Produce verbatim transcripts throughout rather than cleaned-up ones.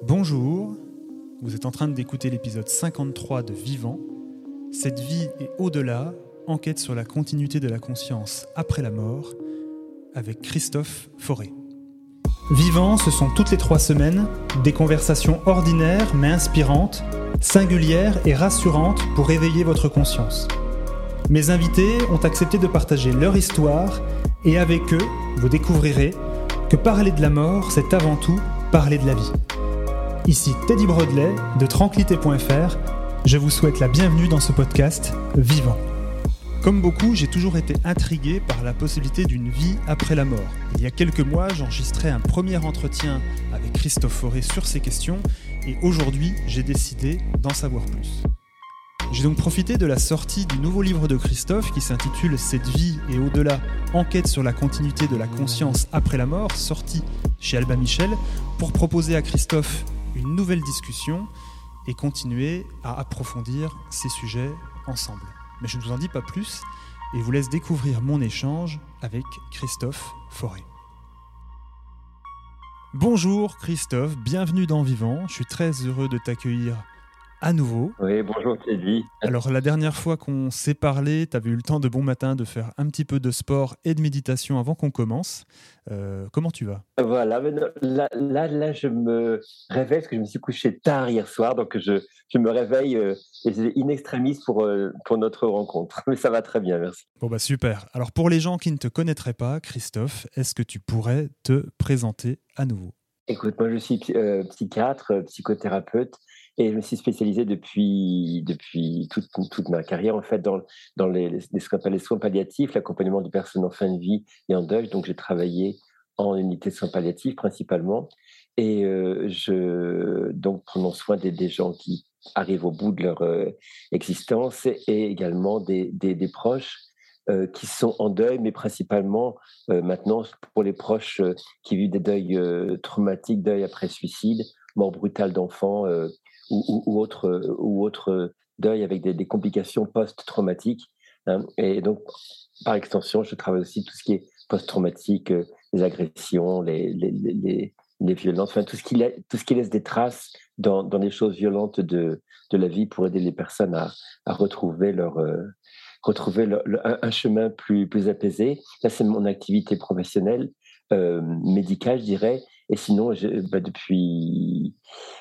Bonjour, vous êtes en train d'écouter l'épisode cinquante-trois de Vivant. Cette vie et au-delà, enquête sur la continuité de la conscience après la mort, avec Christophe Fauré. Vivant, ce sont toutes les trois semaines des conversations ordinaires mais inspirantes, singulières et rassurantes pour éveiller votre conscience. Mes invités ont accepté de partager leur histoire et avec eux, vous découvrirez que parler de la mort, c'est avant tout parler de la vie. Ici Teddy Broadley de tranquillité point f r. Je vous souhaite la bienvenue dans ce podcast Vivant. Comme beaucoup, j'ai toujours été intrigué par la possibilité d'une vie après la mort. Il y a quelques mois, j'enregistrais un premier entretien avec Christophe Fauré sur ces questions et aujourd'hui, j'ai décidé d'en savoir plus. J'ai donc profité de la sortie du nouveau livre de Christophe qui s'intitule « Cette vie et au-delà, enquête sur la continuité de la conscience après la mort », sorti chez Albin Michel, pour proposer à Christophe une nouvelle discussion et continuer à approfondir ces sujets ensemble. Mais je ne vous en dis pas plus et vous laisse découvrir mon échange avec Christophe Fauré. Bonjour Christophe, bienvenue dans Vivant. Je suis très heureux de t'accueillir à nouveau. Oui, bonjour Teddy. Alors la dernière fois qu'on s'est parlé, tu avais eu le temps de bon matin de faire un petit peu de sport et de méditation avant qu'on commence. Euh, comment tu vas ? Voilà, mais non, là, là, là, je me réveille parce que je me suis couché tard hier soir, donc je, je me réveille euh, in extremis pour, euh, pour notre rencontre. Mais ça va très bien, merci. Bon bah super. Alors pour les gens qui ne te connaîtraient pas, Christophe, est-ce que tu pourrais te présenter à nouveau ? Écoute, moi je suis euh, psychiatre, euh, psychothérapeute, et je me suis spécialisé depuis, depuis toute, toute ma carrière en fait dans, dans les, les, ce qu'on appelle les soins palliatifs, l'accompagnement des personnes en fin de vie et en deuil. Donc j'ai travaillé en unité de soins palliatifs principalement, et euh, je donc prenant soin des, des gens qui arrivent au bout de leur euh, existence et également des, des, des proches euh, qui sont en deuil, mais principalement euh, maintenant pour les proches euh, qui vivent des deuils euh, traumatiques, deuil après suicide, mort brutale d'enfants. Euh, Ou, ou, ou autre ou autre deuil avec des, des complications post-traumatiques. Hein. Et donc, par extension, je travaille aussi tout ce qui est post-traumatique, euh, les agressions, les, les, les, les violences, enfin, tout ce qui, tout ce qui laisse des traces dans, dans les choses violentes de, de la vie pour aider les personnes à, à retrouver, leur, euh, retrouver leur, leur, un, un chemin plus, plus apaisé. Là, c'est mon activité professionnelle, euh, médicale, je dirais. Et sinon, je, bah, depuis...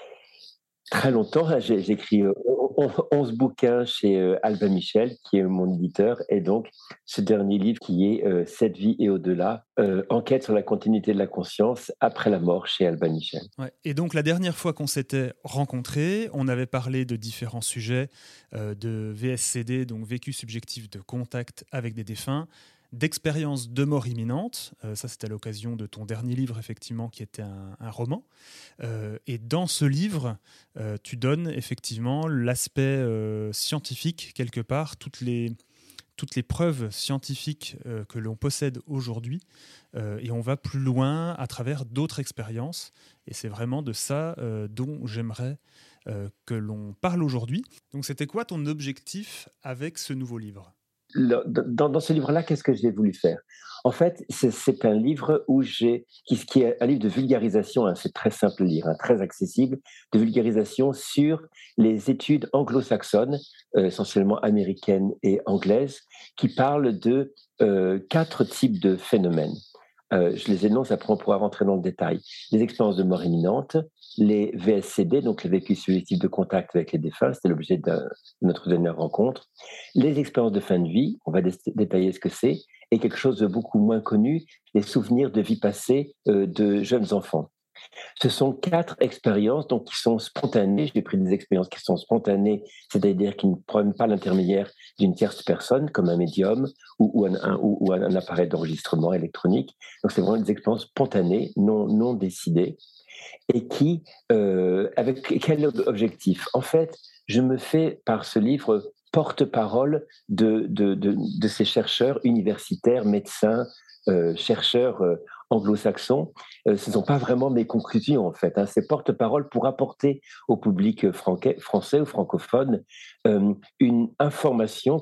très longtemps, j'ai, j'ai écrit onze bouquins chez Albin Michel, qui est mon éditeur, et donc ce dernier livre qui est euh, Cette vie et au-delà, euh, enquête sur la continuité de la conscience après la mort chez Albin Michel. Ouais. Et donc la dernière fois qu'on s'était rencontrés, on avait parlé de différents sujets, euh, de V S C D, donc vécu subjectif de contact avec des défunts, d'expériences de mort imminente. Euh, ça, c'était à l'occasion de ton dernier livre, effectivement, qui était un, un roman. Euh, et dans ce livre, euh, tu donnes effectivement l'aspect euh, scientifique, quelque part, toutes les, toutes les preuves scientifiques euh, que l'on possède aujourd'hui. Euh, et on va plus loin à travers d'autres expériences. Et c'est vraiment de ça euh, dont j'aimerais euh, que l'on parle aujourd'hui. Donc, c'était quoi ton objectif avec ce nouveau livre ? Dans, dans ce livre-là, qu'est-ce que j'ai voulu faire ? En fait, c'est, c'est un livre où j'ai, qui, qui est un livre de vulgarisation, hein, c'est très simple à lire, hein, très accessible, de vulgarisation sur les études anglo-saxonnes, euh, essentiellement américaines et anglaises, qui parlent de euh, quatre types de phénomènes. Euh, je les énonce, après on pourra rentrer dans le détail. Les expériences de mort imminente, les V S C D, donc les vécus subjectifs de contact avec les défunts, c'était l'objet de notre dernière rencontre, les expériences de fin de vie, on va dé- détailler ce que c'est, et quelque chose de beaucoup moins connu, les souvenirs de vie passée euh, de jeunes enfants. Ce sont quatre expériences donc, qui sont spontanées. J'ai pris des expériences qui sont spontanées, c'est-à-dire qui ne prennent pas l'intermédiaire d'une tierce personne, comme un médium ou, ou, un, un, ou, ou un appareil d'enregistrement électronique. Donc, c'est vraiment des expériences spontanées, non, non décidées, et qui, euh, avec quel objectif ? En fait, je me fais par ce livre porte-parole de, de, de, de ces chercheurs universitaires, médecins, euh, chercheurs euh, anglo-saxons. Euh, ce ne sont pas vraiment mes conclusions, en fait. Hein. C'est porte-parole pour apporter au public franquais, français ou francophone euh, une information que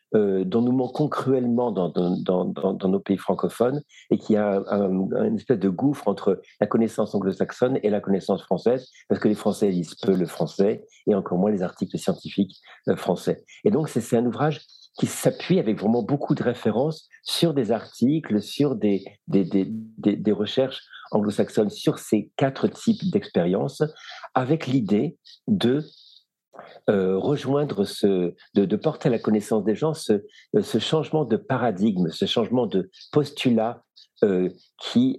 euh, dont nous manquons cruellement dans, dans, dans, dans, dans nos pays francophones, et qui a un, un, une espèce de gouffre entre la connaissance anglo-saxonne et la connaissance française, parce que les Français lisent peu le français, et encore moins les articles scientifiques euh, français. Et donc, c'est, c'est un ouvrage qui s'appuie avec vraiment beaucoup de références sur des articles, sur des, des, des, des, des recherches anglo-saxonnes sur ces quatre types d'expériences, avec l'idée de euh, rejoindre ce, de, de porter à la connaissance des gens ce, ce changement de paradigme, ce changement de postulat euh, qui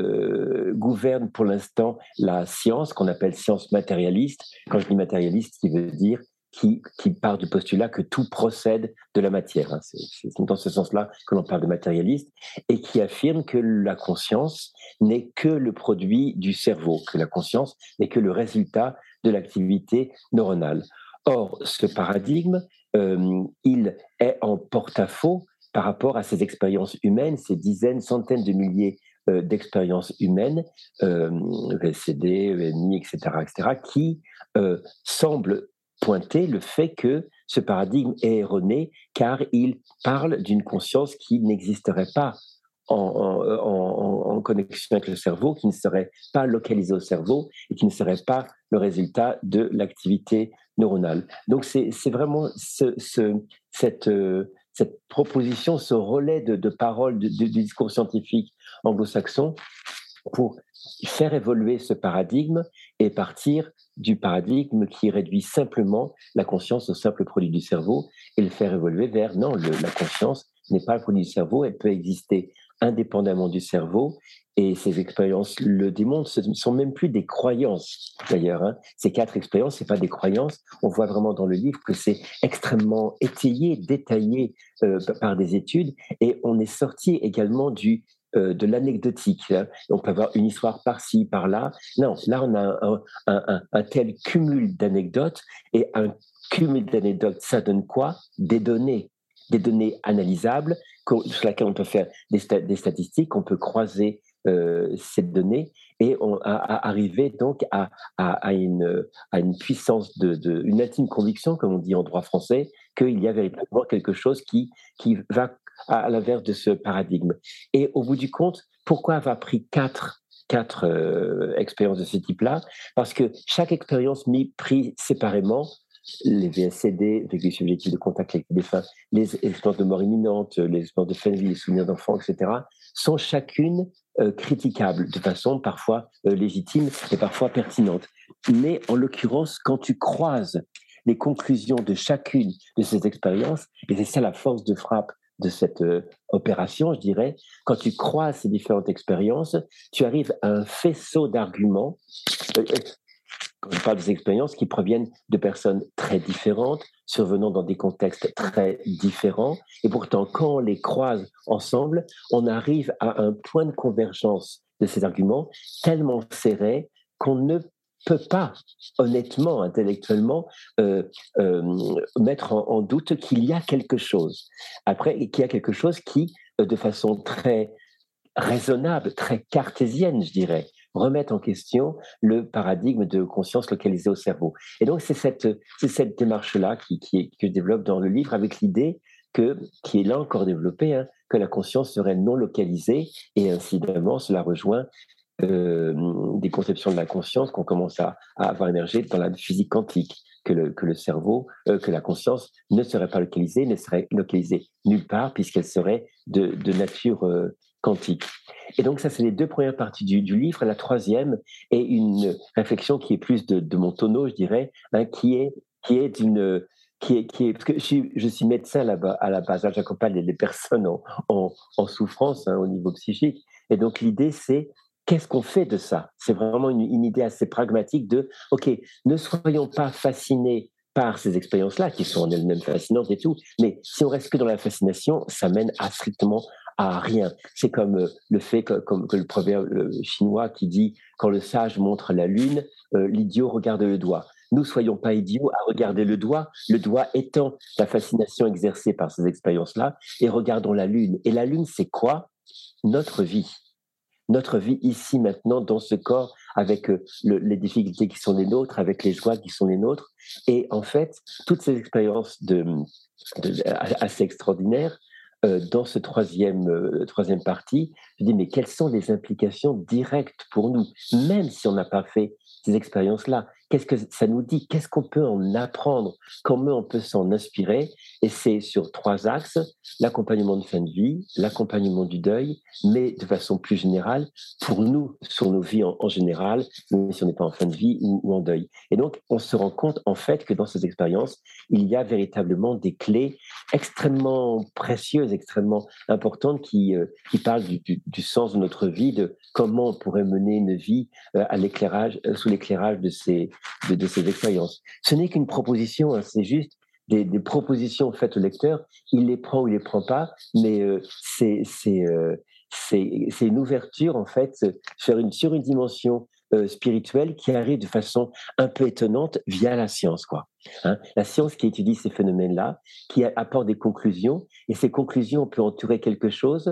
euh, gouverne pour l'instant la science, qu'on appelle science matérialiste. Quand je dis matérialiste, ce qui veut dire qui, qui part du postulat que tout procède de la matière. Hein. C'est, c'est dans ce sens-là que l'on parle de matérialiste, et qui affirme que la conscience n'est que le produit du cerveau, que la conscience n'est que le résultat de l'activité neuronale. Or, ce paradigme, euh, il est en porte-à-faux par rapport à ces expériences humaines, ces dizaines, centaines de milliers euh, d'expériences humaines, euh, V C D, E M I, et cetera, et cetera, qui euh, semblent pointer le fait que ce paradigme est erroné, car il parle d'une conscience qui n'existerait pas en, en, en, en connexion avec le cerveau, qui ne serait pas localisée au cerveau et qui ne serait pas le résultat de l'activité neuronale. Donc c'est, c'est vraiment ce, ce, cette, euh, cette proposition, ce relais de, de parole du discours scientifique anglo-saxon pour faire évoluer ce paradigme et partir du paradigme qui réduit simplement la conscience au simple produit du cerveau, et le faire évoluer vers non, le, la conscience n'est pas le produit du cerveau, elle peut exister indépendamment du cerveau, et ces expériences le démontrent. Ce ne sont même plus des croyances d'ailleurs, hein. Ces quatre expériences, ce n'est pas des croyances. On voit vraiment dans le livre que c'est extrêmement étayé, détaillé euh, par des études, et on est sorti également du Euh, de l'anecdotique. Hein. On peut avoir une histoire par-ci, par-là. Non, là, on a un, un, un, un tel cumul d'anecdotes, et un cumul d'anecdotes, ça donne quoi? Des données, des données analysables sur lesquelles on peut faire des, sta- des statistiques, on peut croiser euh, ces données, et on a, a arrivé donc à, à, à, une, à une puissance, de, de, une intime conviction, comme on dit en droit français, qu'il y a véritablement quelque chose qui, qui va à l'inverse de ce paradigme. Et au bout du compte, pourquoi avoir pris quatre, quatre euh, expériences de ce type-là? Parce que chaque expérience mise prise séparément, les V S C D, vécu subjectif de contact avec les défunts, les expériences de mort imminente, les expériences de fin de vie, les souvenirs d'enfants, et cetera, sont chacune euh, critiquables de façon parfois euh, légitime et parfois pertinente. Mais en l'occurrence, quand tu croises les conclusions de chacune de ces expériences, et c'est ça la force de frappe de cette euh, opération, je dirais, quand tu croises ces différentes expériences, tu arrives à un faisceau d'arguments. Euh, quand je parle des expériences qui proviennent de personnes très différentes, survenant dans des contextes très différents, et pourtant, quand on les croise ensemble, on arrive à un point de convergence de ces arguments tellement serré qu'on ne peut pas, honnêtement, intellectuellement, euh, euh, mettre en, en doute qu'il y a quelque chose. Après, qu'il y a quelque chose qui, euh, de façon très raisonnable, très cartésienne, je dirais, remettre en question le paradigme de conscience localisée au cerveau. Et donc, c'est cette, c'est cette démarche-là qui, qui, que je développe dans le livre, avec l'idée que, qui est là encore développée, hein, que la conscience serait non localisée, et incidemment, cela rejoint euh, des conceptions de la conscience qu'on commence à, à avoir émergé dans la physique quantique, que le, que le cerveau, euh, que la conscience ne serait pas localisée, ne serait localisée nulle part, puisqu'elle serait de, de nature euh, quantique. Et donc ça, c'est les deux premières parties du, du livre. La troisième est une réflexion qui est plus de, de mon tonneau, je dirais, hein, qui est qui est d'une qui est, qui est, parce que je suis, je suis médecin là-bas, à la base, j'accompagne les, les personnes en, en, en souffrance, hein, au niveau psychique. Et donc l'idée, c'est qu'est-ce qu'on fait de ça? C'est vraiment une, une idée assez pragmatique de, OK, ne soyons pas fascinés par ces expériences-là, qui sont en elles-mêmes fascinantes et tout, mais si on reste que dans la fascination, ça mène à strictement à rien. C'est comme euh, le fait que, comme, que le proverbe euh, chinois qui dit « quand le sage montre la lune, euh, l'idiot regarde le doigt ». Nous, soyons pas idiots à regarder le doigt, le doigt étant la fascination exercée par ces expériences-là, et regardons la lune. Et la lune, c'est quoi? Notre vie. notre vie ici, maintenant, dans ce corps, avec euh, le, les difficultés qui sont les nôtres, avec les joies qui sont les nôtres. Et en fait, toutes ces expériences de, de, assez extraordinaires, euh, dans ce troisième, euh, troisième partie, je dis, mais quelles sont les implications directes pour nous, même si on n'a pas fait ces expériences-là? Qu'est-ce que ça nous dit? Qu'est-ce qu'on peut en apprendre? Comment on peut s'en inspirer? Et c'est sur trois axes: l'accompagnement de fin de vie, l'accompagnement du deuil, mais de façon plus générale, pour nous, sur nos vies en, en général, même si on n'est pas en fin de vie ou, ou en deuil. Et donc, on se rend compte, en fait, que dans ces expériences, il y a véritablement des clés extrêmement précieuses, extrêmement importantes, qui, euh, qui parlent du, du, du sens de notre vie, de comment on pourrait mener une vie euh, à l'éclairage, euh, sous l'éclairage de ces, de, de ces expériences. Ce n'est qu'une proposition, hein, c'est juste des, des propositions faites au lecteur. Il les prend ou il les prend pas, mais euh, c'est, c'est, euh, c'est, c'est une ouverture, en fait, sur une, sur une dimension euh, spirituelle qui arrive de façon un peu étonnante via la science, quoi. Hein, la science qui étudie ces phénomènes-là, qui apporte des conclusions, et ces conclusions, on peut entourer quelque chose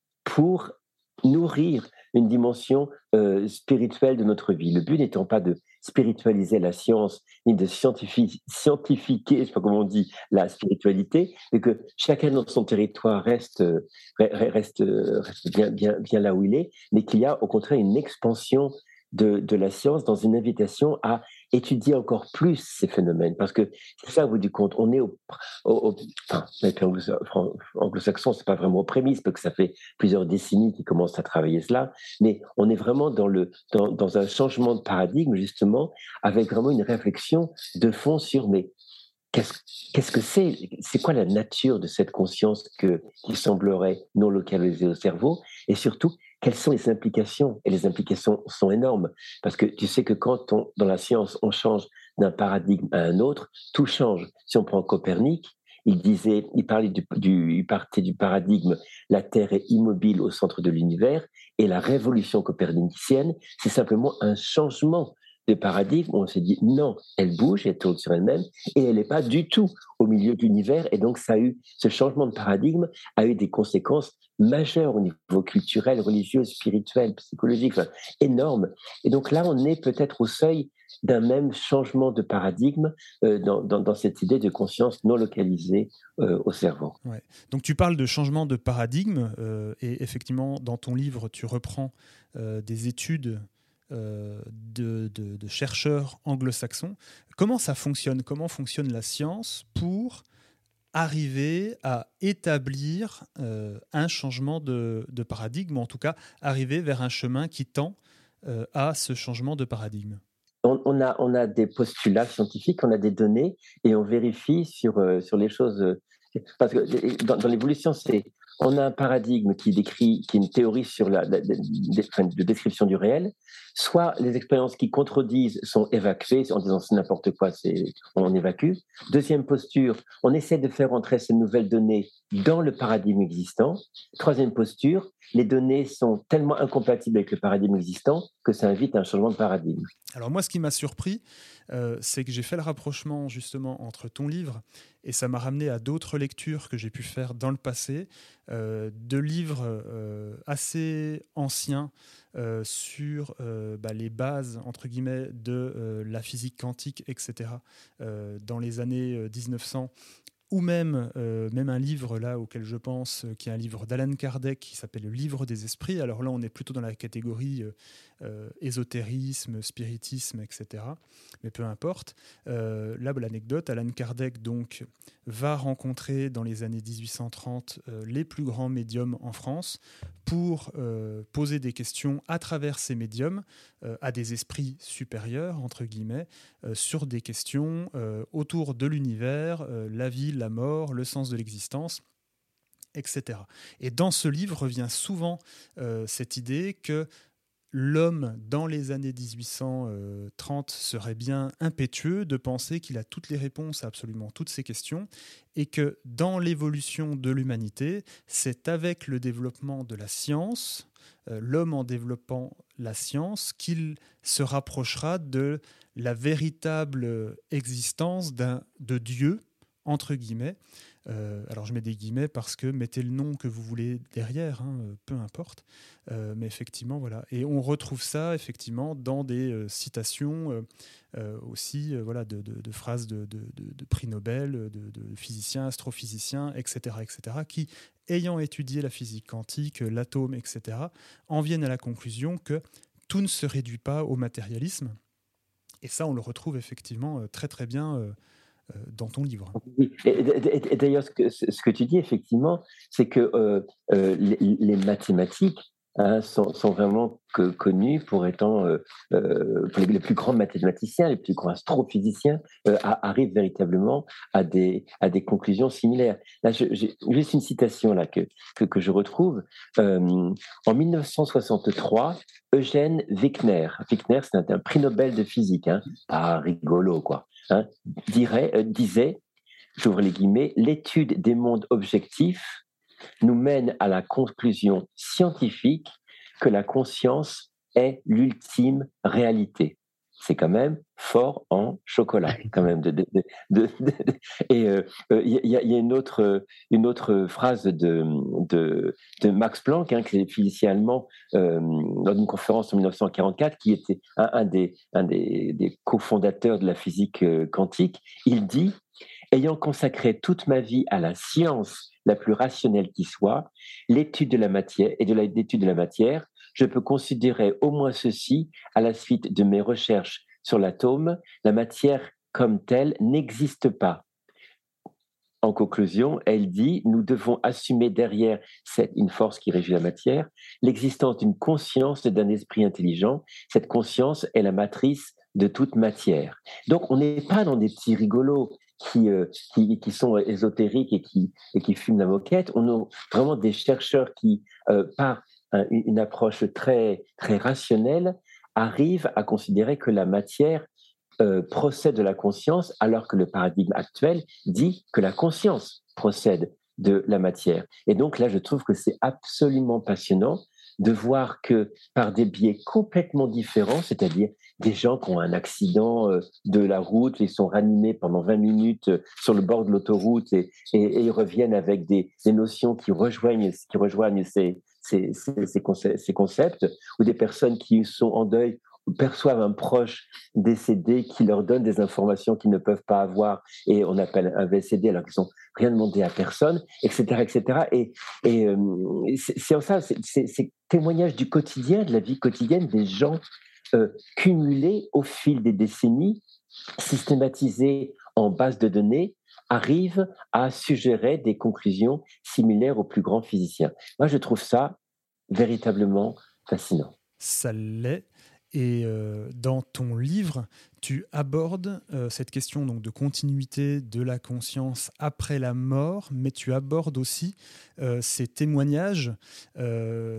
pour nourrir une dimension euh, spirituelle de notre vie. Le but n'étant pas de spiritualiser la science, ni de scientifi- scientifiquer, je ne sais pas comment on dit, la spiritualité, mais que chacun dans son territoire reste, euh, reste, reste bien, bien, bien là où il est, mais qu'il y a au contraire une expansion de, de la science dans une invitation à étudier encore plus ces phénomènes. Parce que c'est ça, au bout du compte, on est au, au, au enfin, avec anglo-saxon, c'est pas vraiment aux prémices, parce que ça fait plusieurs décennies qu'ils commencent à travailler cela, mais on est vraiment dans, le, dans, dans un changement de paradigme, justement, avec vraiment une réflexion de fond sur, mais Qu'est-ce, qu'est-ce que c'est? C'est quoi la nature de cette conscience que, qui semblerait non localisée au cerveau? Et surtout, quelles sont les implications? Et les implications sont énormes. Parce que tu sais que quand on, dans la science, on change d'un paradigme à un autre, tout change. Si on prend Copernic, il disait, il parlait du, du, il partait du paradigme la Terre est immobile au centre de l'univers, et la révolution copernicienne, c'est simplement un changement de paradigme où on s'est dit non, elle bouge, elle tourne sur elle-même et elle n'est pas du tout au milieu de l'univers. Et donc, ça a eu, ce changement de paradigme a eu des conséquences majeures au niveau culturel, religieux, spirituel, psychologique, enfin, énormes. Et donc là, on est peut-être au seuil d'un même changement de paradigme euh, dans, dans, dans cette idée de conscience non localisée euh, au cerveau. Ouais. Donc tu parles de changement de paradigme euh, et effectivement, dans ton livre, tu reprends euh, des études Euh, de, de, de chercheurs anglo-saxons. Comment ça fonctionne? Comment fonctionne la science pour arriver à établir euh, un changement de, de paradigme, ou en tout cas arriver vers un chemin qui tend euh, à ce changement de paradigme? On, on, a, on a des postulats scientifiques, on a des données et on vérifie sur, euh, sur les choses. Euh, parce que dans, dans l'évolution, c'est on a un paradigme qui décrit, qui est une théorie sur la, la, la, la de description du réel. Soit les expériences qui contredisent sont évacuées en disant c'est n'importe quoi, c'est, on évacue. Deuxième posture, on essaie de faire entrer ces nouvelles données dans le paradigme existant. Troisième posture, les données sont tellement incompatibles avec le paradigme existant que ça invite à un changement de paradigme. Alors moi, ce qui m'a surpris, euh, c'est que j'ai fait le rapprochement justement entre ton livre et ça m'a ramené à d'autres lectures que j'ai pu faire dans le passé, euh, de livres euh, assez anciens euh, sur euh, bah, les bases, entre guillemets, de euh, la physique quantique, et cetera, euh, dans les années dix-neuf cents. Ou même, euh, même un livre là auquel je pense, euh, qui est un livre d'Alan Kardec qui s'appelle Le Livre des Esprits. Alors là, on est plutôt dans la catégorie euh, euh, ésotérisme, spiritisme, et cetera. Mais peu importe. Euh, là, l'anecdote, Alan Kardec donc va rencontrer dans les années dix-huit cent trente euh, les plus grands médiums en France pour euh, poser des questions à travers ces médiums euh, à des esprits supérieurs, entre guillemets, euh, sur des questions euh, autour de l'univers, euh, la vie, la mort, le sens de l'existence, et cetera. Et dans ce livre revient souvent euh, cette idée que l'homme, dans les années dix-huit cent trente, serait bien impétueux de penser qu'il a toutes les réponses à absolument toutes ces questions et que dans l'évolution de l'humanité, c'est avec le développement de la science, euh, l'homme en développant la science, qu'il se rapprochera de la véritable existence d'un, de Dieu entre guillemets. Euh, alors je mets des guillemets parce que mettez le nom que vous voulez derrière, hein, peu importe. Euh, mais effectivement, voilà. Et on retrouve ça effectivement dans des euh, citations euh, euh, aussi euh, voilà, de, de, de phrases de, de, de, de prix Nobel, de, de physiciens, astrophysiciens, et cetera, et cetera, qui, ayant étudié la physique quantique, l'atome, et cetera, en viennent à la conclusion que tout ne se réduit pas au matérialisme. Et ça, on le retrouve effectivement euh, très très bien euh, euh, dans ton livre. Oui. Et, et, et d'ailleurs, ce que, ce que tu dis, effectivement, c'est que euh, euh, les, les mathématiques hein, sont, sont vraiment que, connues pour étant, euh, euh, pour les, les plus grands mathématiciens, les plus grands astrophysiciens euh, a, arrivent véritablement à des, à des conclusions similaires. Là, je, j'ai juste une citation là, que, que, que je retrouve. Euh, en mille neuf cent soixante-trois, Eugène Wigner, Wigner c'est un, un prix Nobel de physique, hein, pas rigolo, quoi. Hein, dirait, euh, disait, j'ouvre les guillemets, l'étude des mondes objectifs nous mène à la conclusion scientifique que la conscience est l'ultime réalité. C'est quand même fort en chocolat, quand même. De, de, de, de, de et il euh, euh, y, y, a une autre, une autre phrase de, de, de Max Planck, hein, qui est physicien allemand, euh, dans une conférence en mille neuf cent quarante-quatre, qui était un, un, des, un des, des cofondateurs de la physique quantique. Il dit « Ayant consacré toute ma vie à la science la plus rationnelle qui soit, l'étude de la matière et de la, l'étude de la matière, je peux considérer au moins ceci à la suite de mes recherches sur l'atome, la matière comme telle n'existe pas. » En conclusion, elle dit, nous devons assumer derrière cette, une force qui régit la matière, l'existence d'une conscience et d'un esprit intelligent. Cette conscience est la matrice de toute matière. Donc, on n'est pas dans des petits rigolos qui, euh, qui, qui sont ésotériques et qui, et qui fument la moquette. On a vraiment des chercheurs qui, euh, par un, une approche très, très rationnelle, arrivent à considérer que la matière Euh, procède de la conscience, alors que le paradigme actuel dit que la conscience procède de la matière. Et donc là, je trouve que c'est absolument passionnant de voir que par des biais complètement différents, c'est-à-dire des gens qui ont un accident euh, de la route, ils sont ranimés pendant vingt minutes euh, sur le bord de l'autoroute et, et, et ils reviennent avec des, des notions qui rejoignent, qui rejoignent ces, ces, ces, ces, concepts, ces concepts, ou des personnes qui sont en deuil perçoivent un proche décédé qui leur donne des informations qu'ils ne peuvent pas avoir et on appelle un V C D alors qu'ils n'ont rien demandé à personne, et cetera, et cetera. Et, et euh, c'est, c'est ça, c'est, c'est, c'est témoignage du quotidien, de la vie quotidienne des gens euh, cumulés au fil des décennies, systématisés en base de données, arrivent à suggérer des conclusions similaires aux plus grands physiciens. Moi, je trouve ça véritablement fascinant. Ça l'est. Et euh, dans ton livre, tu abordes euh, cette question donc, de continuité de la conscience après la mort, mais tu abordes aussi euh, ces témoignages euh,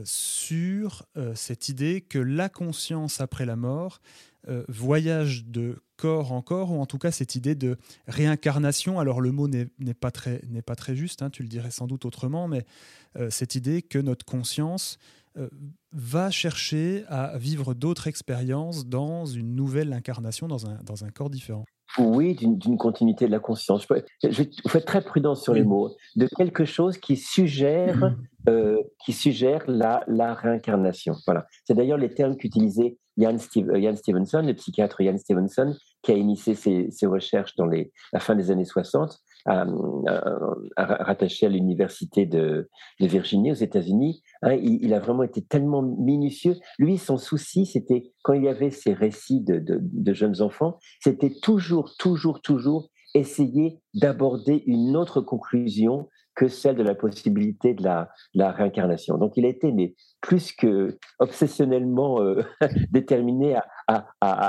sur euh, cette idée que la conscience après la mort euh, voyage de corps en corps, ou en tout cas cette idée de réincarnation. Alors le mot n'est, n'est, pas, très, n'est pas très juste, hein, tu le dirais sans doute autrement, mais euh, cette idée que notre conscience Euh, va chercher à vivre d'autres expériences dans une nouvelle incarnation, dans un, dans un corps différent. Oui, d'une, d'une continuité de la conscience. Je, je, il faut être très prudent sur oui. les mots. De quelque chose qui suggère, euh, qui suggère la, la réincarnation. Voilà. C'est d'ailleurs les termes qu'utilisait Ian, Steve, Ian Stevenson, le psychiatre Ian Stevenson, qui a initié ses, ses recherches dans les, la fin des années soixante, à, à, à, rattaché à l'université de, de Virginie aux États-Unis. Hein, il, il a vraiment été tellement minutieux. Lui, son souci, c'était quand il y avait ces récits de, de, de jeunes enfants, c'était toujours, toujours, toujours essayer d'aborder une autre conclusion que celle de la possibilité de la, de la réincarnation. Donc, il a été mais, plus que obsessionnellement euh, déterminé à, à,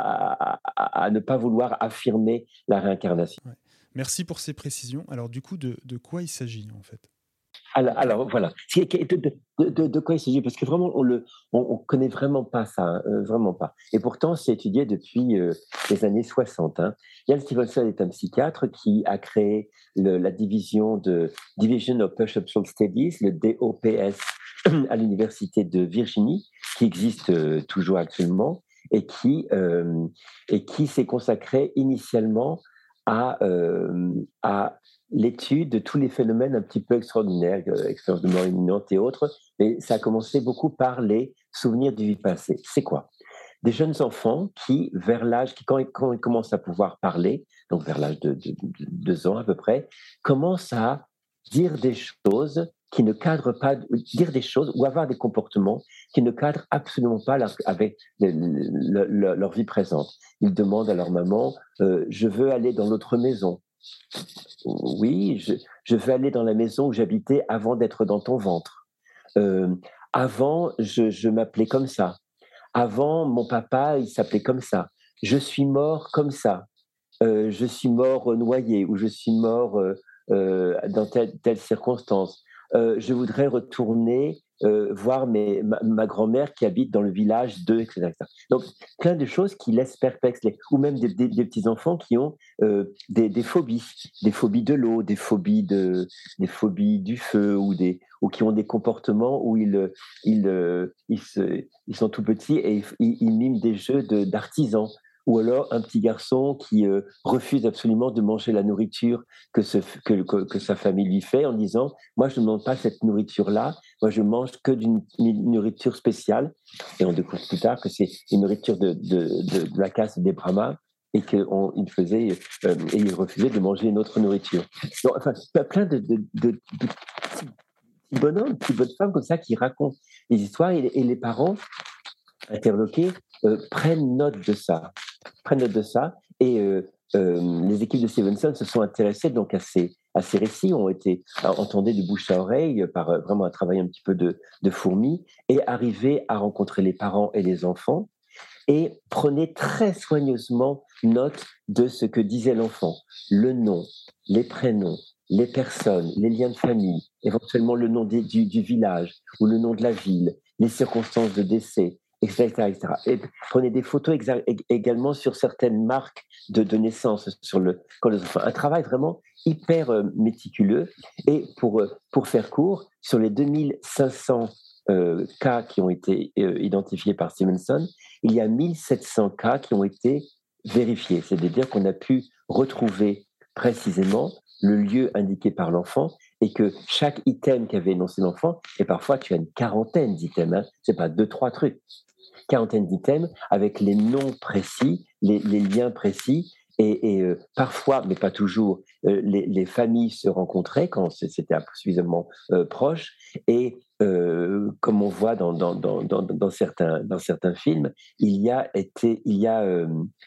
à, à, à ne pas vouloir affirmer la réincarnation. Ouais. Merci pour ces précisions. Alors, du coup, de, de quoi il s'agit, en fait ? Alors, alors, voilà, de, de, de, de quoi il s'agit? Parce que vraiment, on ne on, on connaît vraiment pas ça, hein, euh, vraiment pas. Et pourtant, c'est étudié depuis euh, les années soixante. Hein. Ian Stevenson est un psychiatre qui a créé le, la division de Division of Perceptual Studies, le D O P S, à l'université de Virginie, qui existe euh, toujours actuellement, et qui, euh, et qui s'est consacré initialement à, euh, à l'étude de tous les phénomènes un petit peu extraordinaires, euh, expériences de mort imminente et autres. Mais ça a commencé beaucoup par les souvenirs du vie passée. C'est quoi? Des jeunes enfants qui, vers l'âge, qui quand, ils, quand ils commencent à pouvoir parler, donc vers l'âge de, de, de deux ans à peu près, commencent à dire des choses qui ne cadrent pas, dire des choses ou avoir des comportements qui ne cadrent absolument pas leur, avec le, le, le, leur vie présente. Ils demandent à leur maman, euh, je veux aller dans l'autre maison. Oui, je, je veux aller dans la maison où j'habitais avant d'être dans ton ventre. Euh, avant, je, je m'appelais comme ça. Avant, mon papa, il s'appelait comme ça. Je suis mort comme ça. Euh, je suis mort noyé ou je suis mort euh, euh, dans telle, telle circonstance. Euh, je voudrais retourner euh, voir mes, ma, ma grand-mère qui habite dans le village de, et cetera, et cetera. Donc, plein de choses qui laissent perplexes, les, ou même des, des, des petits-enfants qui ont euh, des, des phobies, des phobies de l'eau, des phobies, de, des phobies du feu, ou, des, ou qui ont des comportements où ils, ils, ils, se, ils sont tout petits et ils, ils miment des jeux de, d'artisans. Ou alors un petit garçon qui euh, refuse absolument de manger la nourriture que, ce, que, que, que sa famille lui fait en disant « moi je ne mange pas cette nourriture-là, moi je mange que d'une nourriture spéciale ». Et on découvre plus tard que c'est une nourriture de, de, de, de la caste des Brahmas et qu'il faisait euh, et il refusait de manger une autre nourriture. Donc, enfin, plein de, de, de, de petits bonhommes, de petites bonnes femmes comme ça qui racontent les histoires et, et les parents interloqués euh, prennent note de ça, prennent note de ça, et euh, euh, les équipes de Stevenson se sont intéressées donc à ces, à ces récits, ont été entendus de bouche à oreille par euh, vraiment un travail un petit peu de, de fourmi, et arrivaient à rencontrer les parents et les enfants, et prenaient très soigneusement note de ce que disait l'enfant, le nom, les prénoms, les personnes, les liens de famille, éventuellement le nom des, du, du village ou le nom de la ville, les circonstances de décès, et cetera, et cetera. Et prenez des photos exa- également sur certaines marques de, de naissance sur le corps des enfants. Un travail vraiment hyper euh, méticuleux. Et pour, euh, pour faire court, sur les deux mille cinq cents euh, cas qui ont été euh, identifiés par Stevenson, il y a mille sept cents cas qui ont été vérifiés. C'est-à-dire qu'on a pu retrouver précisément le lieu indiqué par l'enfant et que chaque item qu'avait énoncé l'enfant, et parfois tu as une quarantaine d'items, hein, c'est pas deux, trois trucs, quarantaine d'items avec les noms précis, les, les liens précis, et, et euh, parfois, mais pas toujours, euh, les, les familles se rencontraient quand c'était suffisamment euh, proche, et euh, comme on voit dans, dans, dans, dans, dans, certains, dans certains films, il y a été, il y a, euh,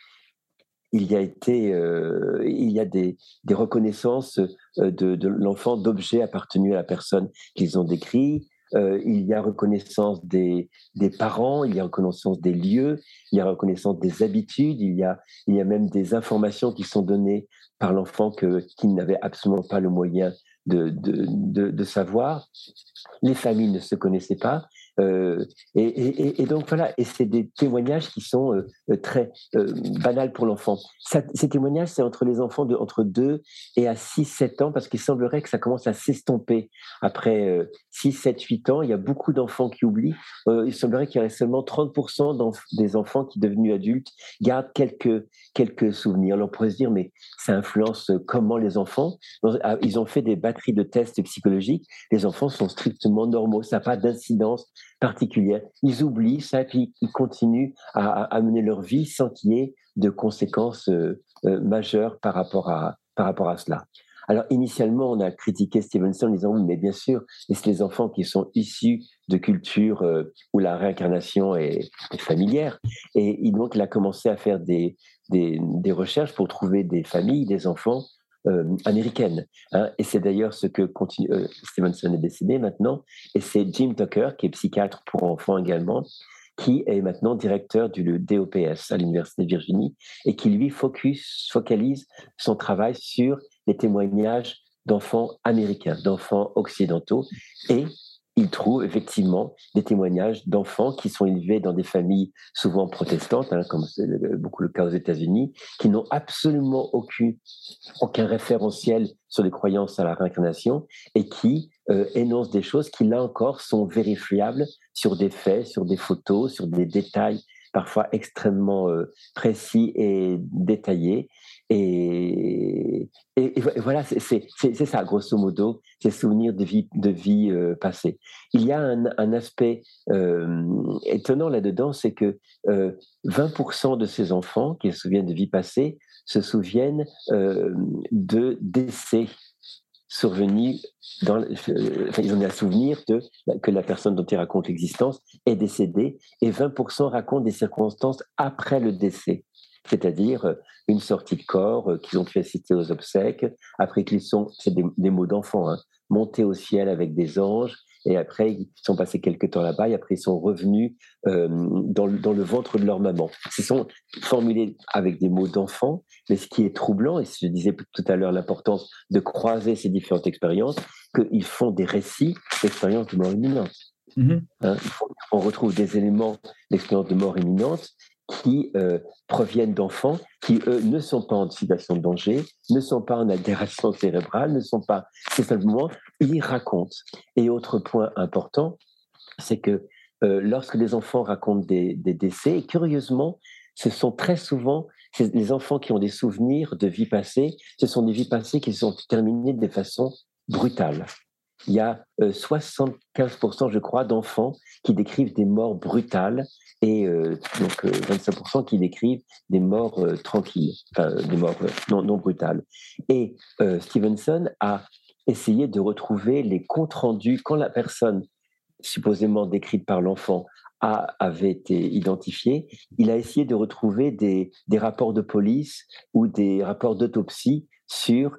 il y a été, euh, il y a des, des reconnaissances de, de l'enfant d'objets appartenus à la personne qu'ils ont décrit. Euh, il y a reconnaissance des, des parents, il y a reconnaissance des lieux, il y a reconnaissance des habitudes, il y a, il y a même des informations qui sont données par l'enfant que, qu'il n'avait absolument pas le moyen de, de, de, de savoir. Les familles ne se connaissaient pas. Euh, et, et, et donc voilà, et c'est des témoignages qui sont euh, très euh, banals pour l'enfant. Ça, ces témoignages, c'est entre les enfants de entre deux et à six sept ans, parce qu'il semblerait que ça commence à s'estomper. Après euh, six sept huit ans, il y a beaucoup d'enfants qui oublient. Euh, il semblerait qu'il y aurait seulement trente pour cent des enfants qui, devenus adultes, gardent quelques, quelques souvenirs. Alors on pourrait se dire, mais ça influence comment les enfants? Ils ont fait des batteries de tests psychologiques. Les enfants sont strictement normaux, ça n'a pas d'incidence particulière. Ils oublient ça et puis ils continuent à, à mener leur vie sans qu'il y ait de conséquences euh, euh, majeures par rapport à, par rapport à cela. Alors, initialement, on a critiqué Stevenson en disant oui, mais bien sûr, c'est les enfants qui sont issus de cultures euh, où la réincarnation est, est familière. Et il, donc, il a commencé à faire des, des, des recherches pour trouver des familles, des enfants euh, américaines. Hein. Et c'est d'ailleurs ce que continue, euh, Stevenson est décédé maintenant, et c'est Jim Tucker, qui est psychiatre pour enfants également, qui est maintenant directeur du D O P S à l'Université de Virginie, et qui lui focus, focalise son travail sur les témoignages d'enfants américains, d'enfants occidentaux, et il trouve effectivement des témoignages d'enfants qui sont élevés dans des familles souvent protestantes, hein, comme c'est beaucoup le cas aux États-Unis, qui n'ont absolument aucun, aucun référentiel sur les croyances à la réincarnation et qui euh, énoncent des choses qui, là encore, sont vérifiables sur des faits, sur des photos, sur des détails parfois extrêmement euh, précis et détaillés. Et, et, et voilà, c'est, c'est, c'est, c'est ça, grosso modo, ces souvenirs de vie, de vie euh, passée. Il y a un, un aspect euh, étonnant là-dedans, c'est que euh, vingt pour cent de ces enfants qui se souviennent de vie passée se souviennent euh, de décès survenus dans, euh, enfin, ils ont un souvenir de, que la personne dont ils racontent l'existence est décédée, et vingt pour cent racontent des circonstances après le décès, c'est-à-dire une sortie de corps, euh, qu'ils ont pu assister aux obsèques, après qu'ils sont, c'est des, des mots d'enfant, hein, montés au ciel avec des anges, et après ils sont passés quelque temps là-bas, et après ils sont revenus euh, dans, le, dans le ventre de leur maman. Ils sont formulés avec des mots d'enfant, mais ce qui est troublant, et je disais tout à l'heure l'importance de croiser ces différentes expériences, qu'ils font des récits d'expériences de mort imminente. Mmh. Hein, on retrouve des éléments d'expérience de mort imminente qui euh, proviennent d'enfants qui, eux, ne sont pas en situation de danger, ne sont pas en altération cérébrale, ne sont pas... C'est simplement, ils racontent. Et autre point important, c'est que euh, lorsque les enfants racontent des, des décès, et curieusement, ce sont très souvent les enfants qui ont des souvenirs de vie passée, ce sont des vies passées qui se sont terminées de façon brutale. Il y a euh, soixante-quinze pour cent, je crois, d'enfants qui décrivent des morts brutales, et euh, donc euh, vingt-cinq pour cent qui décrivent des morts euh, tranquilles, enfin des morts euh, non, non brutales. Et euh, Stevenson a essayé de retrouver les comptes rendus quand la personne supposément décrite par l'enfant a, avait été identifiée. Il a essayé de retrouver des, des rapports de police ou des rapports d'autopsie sur,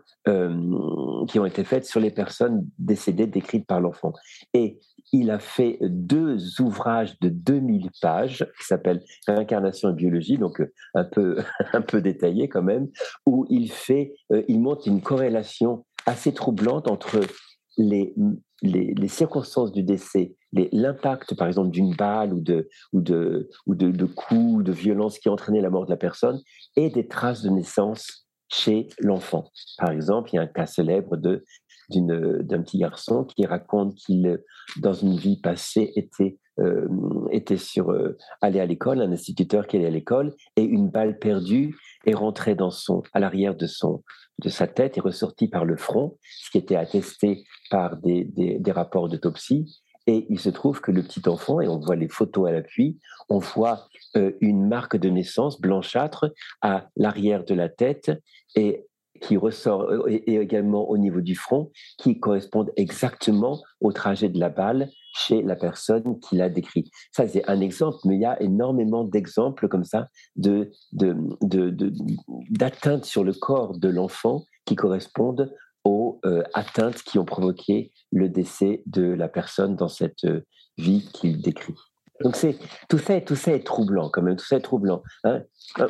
euh, qui ont été faits sur les personnes décédées décrites par l'enfant. Et il a fait deux ouvrages de deux mille pages qui s'appellent Réincarnation et biologie, donc un peu, un peu détaillé quand même, où il, fait, euh, il montre une corrélation assez troublante entre les, les, les circonstances du décès, les, l'impact par exemple d'une balle ou de, ou de, ou de, de coups, de violence qui a entraîné la mort de la personne, et des traces de naissance chez l'enfant. Par exemple, il y a un cas célèbre de, d'une, d'un petit garçon qui raconte qu'il, dans une vie passée, était, euh, était sur, euh, allé à l'école, un instituteur qui allait à l'école, et une balle perdue est rentrée dans son, à l'arrière de, son, de sa tête et ressortie par le front, ce qui était attesté par des, des, des rapports d'autopsie. Et il se trouve que le petit enfant, et on voit les photos à l'appui, on voit euh, une marque de naissance blanchâtre à l'arrière de la tête et qui ressort, et, et également au niveau du front, qui correspondent exactement au trajet de la balle chez la personne qui l'a décrit. Ça, c'est un exemple, mais il y a énormément d'exemples comme ça de, de, de, de, d'atteintes sur le corps de l'enfant qui correspondent aux euh, atteintes qui ont provoqué le décès de la personne dans cette euh, vie qu'il décrit. Donc c'est, tout, ça, tout ça est troublant quand même, tout ça est troublant. Hein.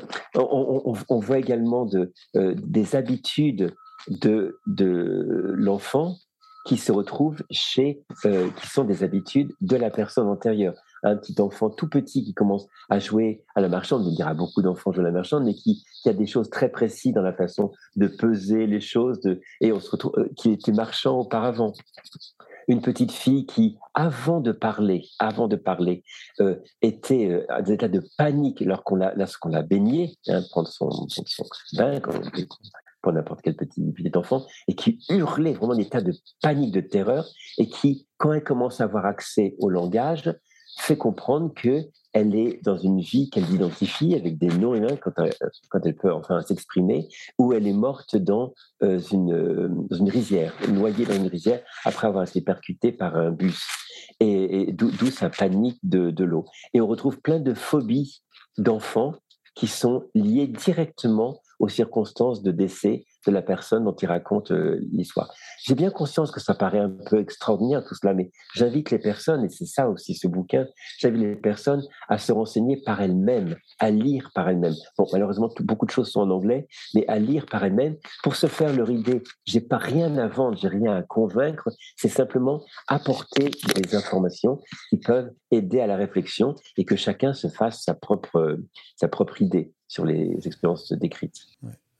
On, on, on voit également de, euh, des habitudes de, de l'enfant qui se retrouvent chez, euh, qui sont des habitudes de la personne antérieure. Un petit enfant tout petit qui commence à jouer à la marchande, on dira beaucoup d'enfants jouent à la marchande, mais qui, qui a des choses très précises dans la façon de peser les choses, de, et on se retrouve, euh, qui était marchand auparavant. Une petite fille qui, avant de parler, avant de parler, euh, était euh, dans un état de panique lorsqu'on l'a, lorsqu'on l'a baignée, hein, prendre son, son, son bain, quand on, pour n'importe quel petit, petit enfant, et qui hurlait vraiment des tas de panique, de terreur, et qui, quand elle commence à avoir accès au langage, fait comprendre qu'elle est dans une vie qu'elle identifie avec des noms humains quand elle, quand elle peut enfin s'exprimer, où elle est morte dans, euh, une, euh, dans une rizière, noyée dans une rizière après avoir été percutée par un bus. Et, et d'où, d'où sa panique de, de l'eau. Et on retrouve plein de phobies d'enfants qui sont liées directement aux circonstances de décès de la personne dont il raconte euh, l'histoire. J'ai bien conscience que ça paraît un peu extraordinaire tout cela, mais j'invite les personnes, et c'est ça aussi ce bouquin, j'invite les personnes à se renseigner par elles-mêmes, à lire par elles-mêmes. Bon, malheureusement, tout, beaucoup de choses sont en anglais, mais à lire par elles-mêmes pour se faire leur idée. J'ai pas rien à vendre, j'ai rien à convaincre, c'est simplement apporter des informations qui peuvent aider à la réflexion et que chacun se fasse sa propre, sa propre idée sur les expériences décrites. Ouais.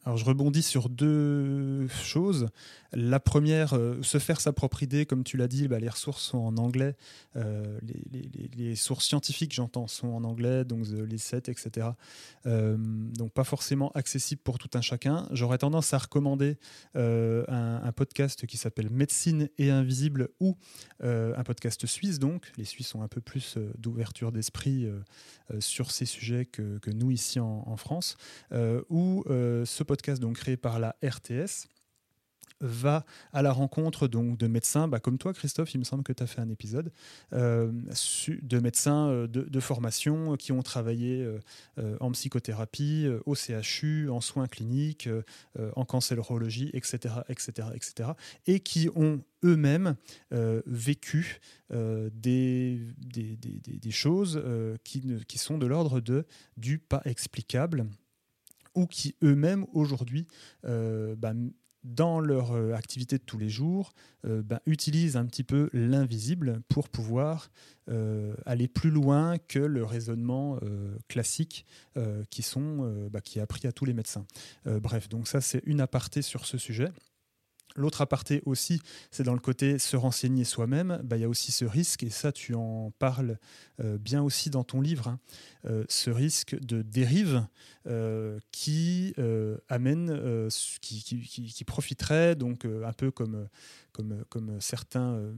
Alors je rebondis sur deux choses. La première, euh, se faire sa propre idée, comme tu l'as dit, bah, les ressources sont en anglais, euh, les, les- les- les sources scientifiques, j'entends, sont en anglais, donc The Lancet, et cetera. Euh, donc pas forcément accessible pour tout un chacun. J'aurais tendance à recommander euh, un, un podcast qui s'appelle Médecine et Invisible, ou euh, un podcast suisse, donc. Les Suisses ont un peu plus euh, d'ouverture d'esprit euh, euh, sur ces sujets que, que nous ici en, en France, euh, où euh, ce podcast, donc créé par la R T S, va à la rencontre donc, de médecins, bah, comme toi Christophe, il me semble que tu as fait un épisode, euh, su- de médecins euh, de, de formation, euh, qui ont travaillé euh, euh, en psychothérapie, euh, au C H U, en soins cliniques, euh, euh, en cancérologie, et cetera, et cetera, et cetera, et qui ont eux-mêmes euh, vécu euh, des, des, des- des- des choses euh, qui, ne- qui sont de l'ordre de, du pas explicable, ou qui eux-mêmes aujourd'hui, euh, bah, dans leur euh, activité de tous les jours, euh, bah, utilisent un petit peu l'invisible pour pouvoir euh, aller plus loin que le raisonnement euh, classique euh, qui, sont, euh, bah, qui est appris à tous les médecins. Euh, bref, donc ça c'est une aparté sur ce sujet. L'autre aparté aussi, c'est dans le côté se renseigner soi-même. Bah, il y a aussi ce risque, et ça tu en parles euh, bien aussi dans ton livre, hein, euh, ce risque de dérive euh, qui euh, amène, euh, qui, qui, qui, qui profiterait, donc euh, un peu comme, comme, comme certains euh,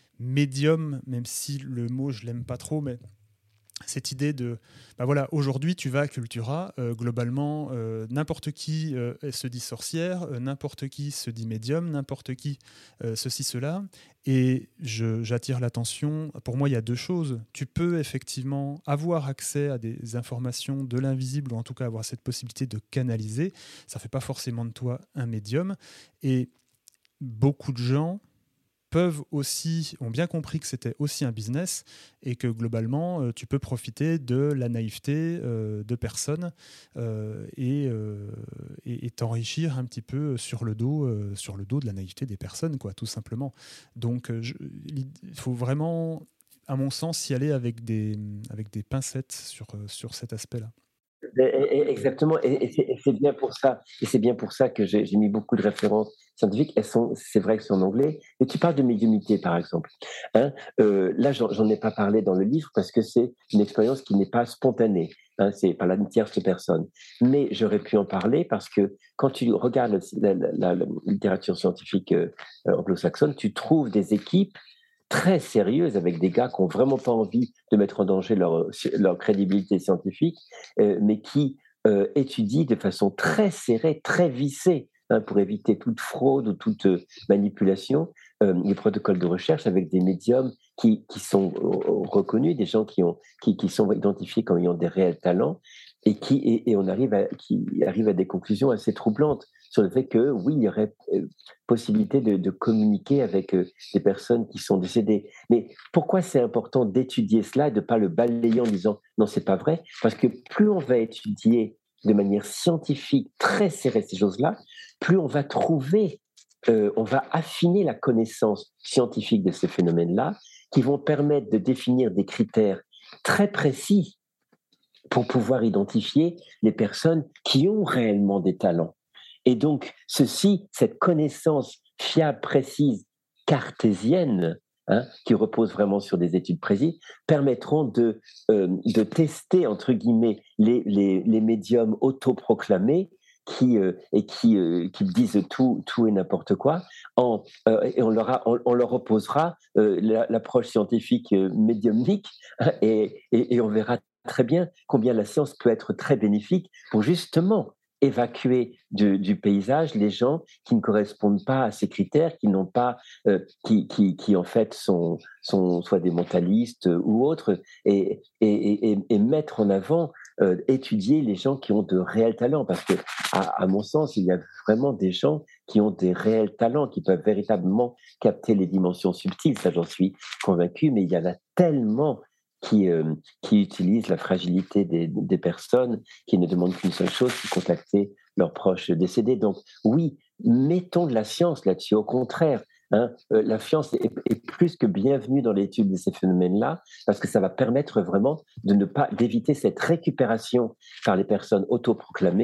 médiums, même si le mot je l'aime pas trop, mais cette idée de, bah voilà, aujourd'hui tu vas à Cultura, euh, globalement, euh, n'importe qui euh, se dit sorcière, euh, n'importe qui se dit médium, n'importe qui euh, ceci, cela. Et je, j'attire l'attention, pour moi il y a deux choses. Tu peux effectivement avoir accès à des informations de l'invisible, ou en tout cas avoir cette possibilité de canaliser. Ça ne fait pas forcément de toi un médium. Et beaucoup de gens peuvent aussi, ont bien compris que c'était aussi un business, et que globalement, euh, tu peux profiter de la naïveté euh, de personnes euh, et, euh, et, et t'enrichir un petit peu sur le dos, euh, sur le dos de la naïveté des personnes, quoi, tout simplement. Donc, euh, je- il faut vraiment, à mon sens, y aller avec des, avec des pincettes sur, euh, sur cet aspect-là. Et- et- Exactement, et, et c'est et c'est bien pour ça, et c'est bien pour ça que j'ai j'ai mis beaucoup de références scientifiques. Elles sont, c'est vrai que c'est en anglais. Mais tu parles de médiumnité, par exemple. Hein, euh, là, j'en j'en ai pas parlé dans le livre parce que c'est une expérience qui n'est pas spontanée. Hein, c'est par la tierce personne. Mais j'aurais pu en parler parce que quand tu regardes la, la- la- la littérature scientifique euh, anglo-saxonne, tu trouves des équipes très sérieuses avec des gars qui n'ont vraiment pas envie de mettre en danger leur, leur crédibilité scientifique, euh, mais qui euh, étudient de façon très serrée, très vissée, hein, pour éviter toute fraude ou toute euh, manipulation, euh, les protocoles de recherche avec des médiums qui, qui sont euh, reconnus, des gens qui, ont, qui, qui sont identifiés comme ayant des réels talents, et, qui, et, et on arrive à, qui arrive à des conclusions assez troublantes sur le fait que, oui, il y aurait euh, possibilité de, de communiquer avec euh, des personnes qui sont décédées. Mais pourquoi c'est important d'étudier cela et de ne pas le balayer en disant non, c'est pas vrai? Parce que plus on va étudier de manière scientifique, très serrée ces choses-là, plus on va trouver, euh, on va affiner la connaissance scientifique de ces phénomènes-là, qui vont permettre de définir des critères très précis pour pouvoir identifier les personnes qui ont réellement des talents. Et donc, ceci, cette connaissance fiable, précise, cartésienne, hein, qui repose vraiment sur des études précises, permettront de, euh, de tester, entre guillemets, les, les, les médiums autoproclamés qui, euh, et qui, euh, qui disent tout, tout et n'importe quoi, en, euh, et on leur, a, on, on leur opposera euh, la, l'approche scientifique euh, médiumnique, hein, et, et, et on verra très bien combien la science peut être très bénéfique pour justement évacuer du, du paysage les gens qui ne correspondent pas à ces critères, qui n'ont pas, euh, qui, qui, qui en fait sont, sont soit des mentalistes ou autres, et, et, et, et mettre en avant, euh, étudier les gens qui ont de réels talents, parce que, à, à mon sens, il y a vraiment des gens qui ont des réels talents, qui peuvent véritablement capter les dimensions subtiles, ça j'en suis convaincu, mais il y en a tellement qui, euh, qui utilisent la fragilité des, des personnes, qui ne demandent qu'une seule chose, c'est contacter leurs proches décédés. Donc oui, mettons de la science là-dessus. Au contraire, hein, euh, la science est, est plus que bienvenue dans l'étude de ces phénomènes-là, parce que ça va permettre vraiment de ne pas d'éviter cette récupération par les personnes autoproclamées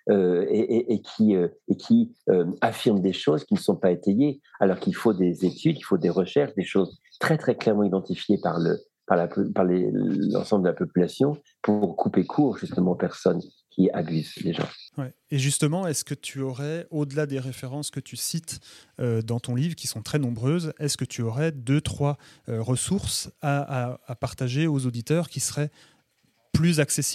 euh, et, et, et qui, euh, et qui euh, affirment des choses qui ne sont pas étayées, alors qu'il faut des études, il faut des recherches, des choses très très clairement identifiées par, le, par, la, par les, l'ensemble de la population pour couper court justement aux personnes qui abusent les gens. Ouais. Et justement, est-ce que tu aurais, au-delà des références que tu cites euh, dans ton livre, qui sont très nombreuses, est-ce que tu aurais deux, trois euh, ressources à, à, à partager aux auditeurs qui seraient plus accessibles ?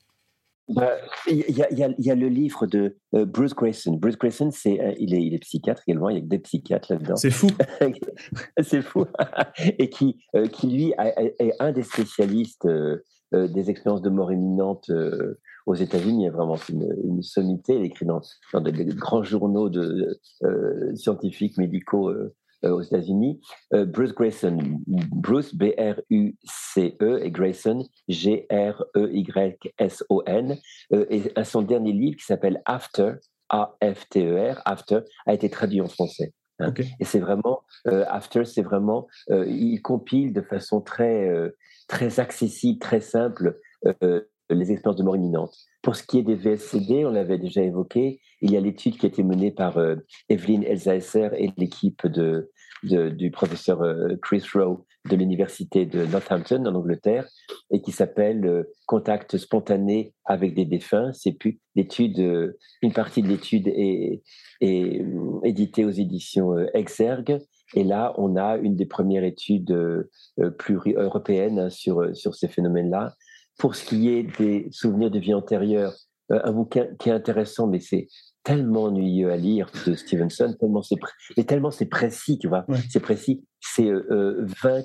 Bah, il y, y, y, y a le livre de euh, Bruce Greyson. Bruce Greyson, c'est, euh, il, est, il est psychiatre également, il y a que des psychiatres là-dedans. C'est fou. C'est fou. Et qui, euh, qui lui, a, est un des spécialistes euh, euh, des expériences de mort imminente euh, aux États-Unis. Il y a vraiment une, une sommité. Il écrit dans, dans des, des grands journaux de, euh, scientifiques, médicaux euh, euh, aux États-Unis. Euh, Bruce Greyson, Bruce, B R U C E, et Greyson, G R E Y S O N. Euh, et son dernier livre qui s'appelle After, A F T E R, After, a été traduit en français. Hein. Okay. Et c'est vraiment, euh, After, c'est vraiment, euh, il compile de façon très, euh, très accessible, très simple, euh, les expériences de mort imminente. Pour ce qui est des V S C D, on l'avait déjà évoqué, il y a l'étude qui a été menée par euh, Evelyn Elsässer et l'équipe de, de, du professeur euh, Chris Rowe de l'université de Northampton en Angleterre, et qui s'appelle euh, Contact spontané avec des défunts. C'est plus l'étude, euh, une partie de l'étude est, est euh, éditée aux éditions euh, Exergue. Et là, on a une des premières études euh, plus européennes hein, sur, sur ces phénomènes-là. Pour ce qui est des souvenirs de vie antérieure, euh, un bouquin qui est intéressant, mais c'est tellement ennuyeux à lire de Stevenson, tellement c'est, pré- mais tellement c'est précis, tu vois, ouais. C'est précis. C'est euh, vingt,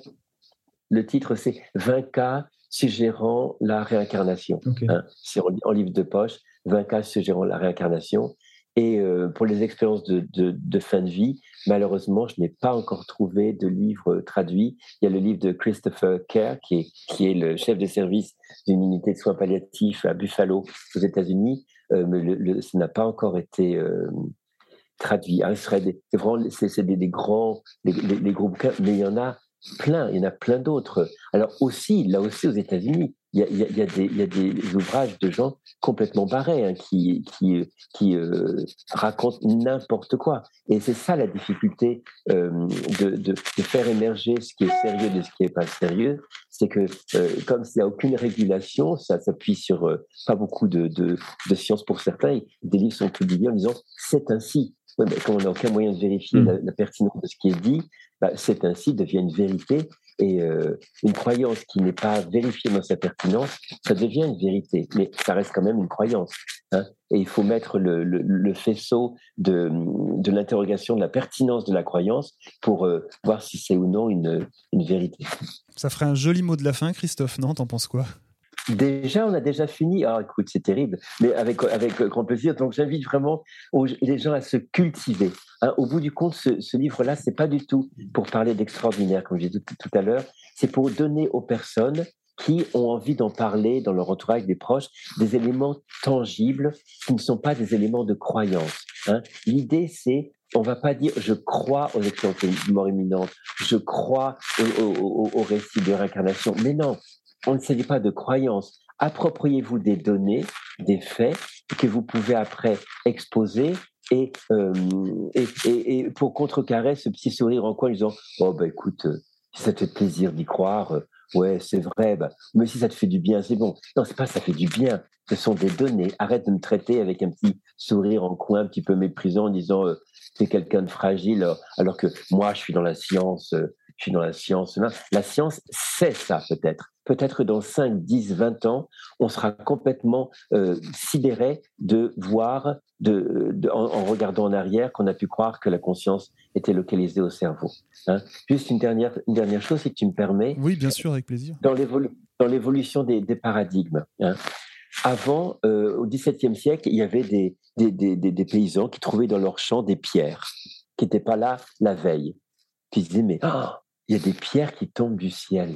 le titre c'est vingt cas suggérant la réincarnation. Okay. Hein, c'est en, en livre de poche, vingt cas suggérant la réincarnation. Et euh, pour les expériences de, de, de fin de vie, malheureusement, je n'ai pas encore trouvé de livre traduit. Il y a le livre de Christopher Kerr, qui est, qui est le chef de service d'une unité de soins palliatifs à Buffalo, aux États-Unis, euh, mais le, le, ça n'a pas encore été euh, traduit. Alors, ce serait des, c'est vraiment c'est, c'est des, des grands, les, les, les gros bouquins, mais il y en a plein, il y en a plein d'autres. Alors aussi, là aussi aux États-Unis, il y a, il y a, il y a, des, il y a des ouvrages de gens complètement barrés hein, qui, qui, qui euh, racontent n'importe quoi. Et c'est ça la difficulté euh, de, de, de faire émerger ce qui est sérieux de ce qui n'est pas sérieux. C'est que euh, comme s'il n'y a aucune régulation, ça s'appuie sur euh, pas beaucoup de, de, de science pour certains. Des livres sont publiés en disant c'est ainsi. Ouais, mais comme on n'a aucun moyen de vérifier mmh. la, la pertinence de ce qui est dit, bah, c'est ainsi devient une vérité. Et euh, une croyance qui n'est pas vérifiée dans sa pertinence, ça devient une vérité, mais ça reste quand même une croyance. Hein. Et il faut mettre le, le, le faisceau de, de l'interrogation de la pertinence de la croyance pour euh, voir si c'est ou non une, une vérité. Ça ferait un joli mot de la fin, Christophe, non ? T'en penses quoi ? Déjà, on a déjà fini. Ah, écoute, c'est terrible, mais avec, avec grand plaisir. Donc, j'invite vraiment aux, les gens à se cultiver. Hein, au bout du compte, ce, ce livre-là, c'est pas du tout pour parler d'extraordinaire, comme j'ai dit tout, tout à l'heure. C'est pour donner aux personnes qui ont envie d'en parler dans leur entourage, des proches, des éléments tangibles qui ne sont pas des éléments de croyance. Hein. L'idée, c'est on ne va pas dire « je crois aux expériences de mort imminente »,« je crois au, au, au, au récit de réincarnation ». Mais non, on ne s'agit pas de croyances. Appropriez-vous des données, des faits que vous pouvez après exposer et, euh, et, et, et pour contrecarrer ce petit sourire en coin en disant « Oh, bah écoute, euh, si ça te fait plaisir d'y croire, euh, ouais, c'est vrai, bah, mais si ça te fait du bien, c'est bon. » Non, c'est pas ça fait du bien. Ce sont des données. Arrête de me traiter avec un petit sourire en coin, un petit peu méprisant en disant euh, « t'es quelqu'un de fragile », alors que moi, je suis dans la science, euh, je suis dans la science. La science, c'est ça peut-être. Peut-être que dans cinq, dix, vingt ans, on sera complètement euh, sidéré de voir, de, de, en, en regardant en arrière, qu'on a pu croire que la conscience était localisée au cerveau. Hein. Juste une dernière, une dernière chose, si tu me permets. Oui, bien sûr, avec plaisir. Dans, l'évolu- dans l'évolution des, des paradigmes. Hein. Avant, euh, au dix-septième siècle, il y avait des, des, des, des, des paysans qui trouvaient dans leurs champs des pierres qui n'étaient pas là la veille. Puis ils se disaient, mais oh, il y a des pierres qui tombent du ciel.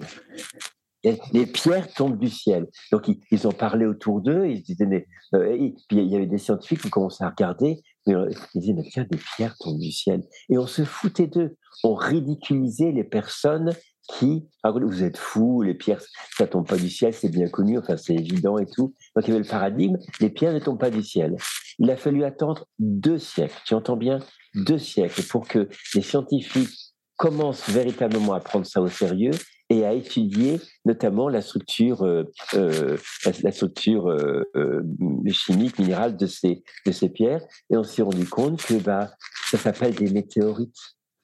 Et les pierres tombent du ciel. Donc, ils, ils en parlaient autour d'eux. Ils se disaient, mais, euh, et puis il y avait des scientifiques qui commençaient à regarder. Mais, euh, ils disaient, mais tiens, des pierres tombent du ciel. Et on se foutait d'eux. On ridiculisait les personnes qui, ah, vous êtes fous, les pierres, ça tombe pas du ciel, c'est bien connu, enfin c'est évident et tout. Donc il y avait le paradigme, les pierres ne tombent pas du ciel. Il a fallu attendre deux siècles, tu entends bien, deux siècles pour que les scientifiques commencent véritablement à prendre ça au sérieux et à étudier notamment la structure, euh, euh, la, la structure euh, euh, chimique, minérale de ces, de ces pierres. Et on s'est rendu compte que bah, ça s'appelle des météorites.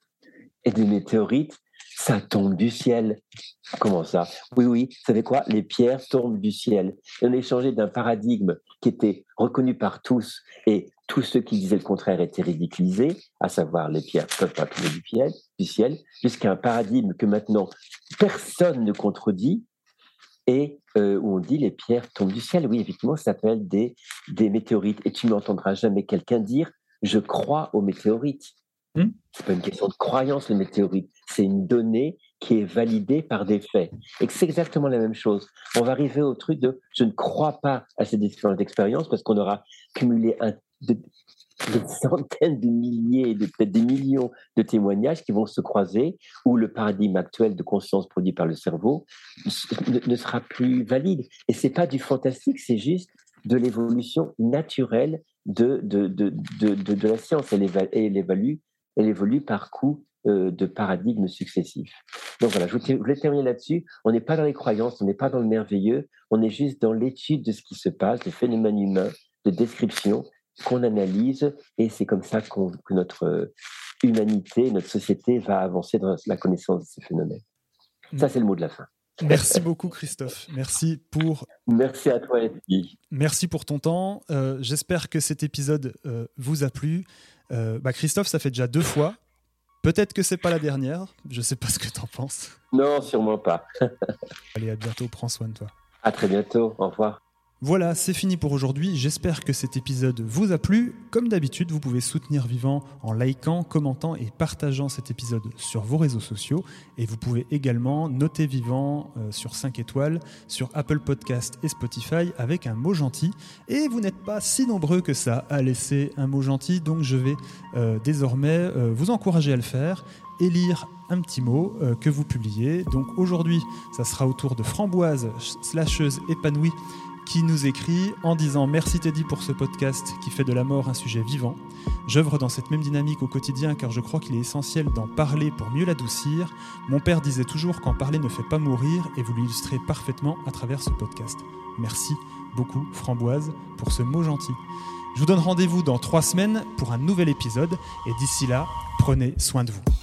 Et des météorites, ça tombe du ciel. Comment ça ? Oui, oui, vous savez quoi ? Les pierres tombent du ciel. Et on a échangé d'un paradigme qui était reconnu par tous, et tous ceux qui disaient le contraire étaient ridiculisés, à savoir les pierres ne peuvent pas tomber du ciel, du ciel, jusqu'à un paradigme que maintenant personne ne contredit, et euh, où on dit les pierres tombent du ciel. Oui, effectivement, ça s'appelle des, des météorites. Et tu n'entendras jamais quelqu'un dire « je crois aux météorites ». Hmm? Ce n'est pas une question de croyance, les météorites. C'est une donnée qui est validée par des faits. Et que c'est exactement la même chose. On va arriver au truc de « je ne crois pas à ces expériences » parce qu'on aura cumulé un, de, des centaines de milliers, de, peut-être des millions de témoignages qui vont se croiser, où le paradigme actuel de conscience produit par le cerveau ne, ne sera plus valide. Et ce n'est pas du fantastique, c'est juste de l'évolution naturelle de, de, de, de, de, de la science. Elle évalue, elle évalue, elle évolue par coup euh, de paradigmes successifs. Donc voilà, je voulais terminer là-dessus. On n'est pas dans les croyances, on n'est pas dans le merveilleux, on est juste dans l'étude de ce qui se passe, de phénomènes humains, de descriptions qu'on analyse, et c'est comme ça qu'on, que notre humanité, notre société va avancer dans la connaissance de ces phénomènes. Ça, c'est le mot de la fin. Merci beaucoup, Christophe. Merci pour... Merci à toi, Eddie. Merci pour ton temps. Euh, j'espère que cet épisode euh, vous a plu. Euh, bah Christophe, ça fait déjà deux fois. Peut-être que c'est pas la dernière. Je sais pas ce que t'en penses. Non, sûrement pas. Allez, à bientôt. Prends soin de toi. À très bientôt. Au revoir. Voilà, c'est fini pour aujourd'hui. J'espère que cet épisode vous a plu. Comme d'habitude, vous pouvez soutenir Vivant en likant, commentant et partageant cet épisode sur vos réseaux sociaux. Et vous pouvez également noter Vivant euh, sur cinq étoiles sur Apple Podcast et Spotify avec un mot gentil. Et vous n'êtes pas si nombreux que ça à laisser un mot gentil, donc je vais euh, désormais euh, vous encourager à le faire et lire un petit mot euh, que vous publiez. Donc aujourd'hui, ça sera au tour de Framboise, slasheuse épanouie, qui nous écrit en disant « Merci Teddy pour ce podcast qui fait de la mort un sujet vivant. J'œuvre dans cette même dynamique au quotidien car je crois qu'il est essentiel d'en parler pour mieux l'adoucir. Mon père disait toujours qu'en parler ne fait pas mourir et vous l'illustrez parfaitement à travers ce podcast. Merci beaucoup Framboise pour ce mot gentil. Je vous donne rendez-vous dans trois semaines pour un nouvel épisode et d'ici là, prenez soin de vous.